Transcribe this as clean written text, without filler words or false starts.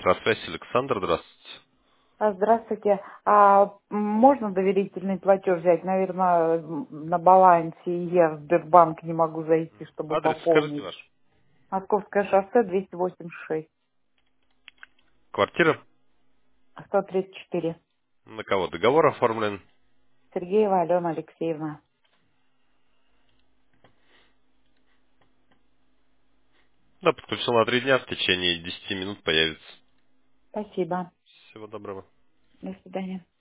Электросвязь, Александр, здравствуйте. Здравствуйте. Можно доверительный платеж взять? Наверное, на балансе я в Сбербанк не могу зайти, чтобы Адрес скажите пополнить. ваш. Московское шоссе 286, Квартира? 134. На кого договор оформлен? Сергеева Алена Алексеевна. Да, подключил на 3 дня, в течение 10 минут появится. Спасибо. Всего доброго. До свидания.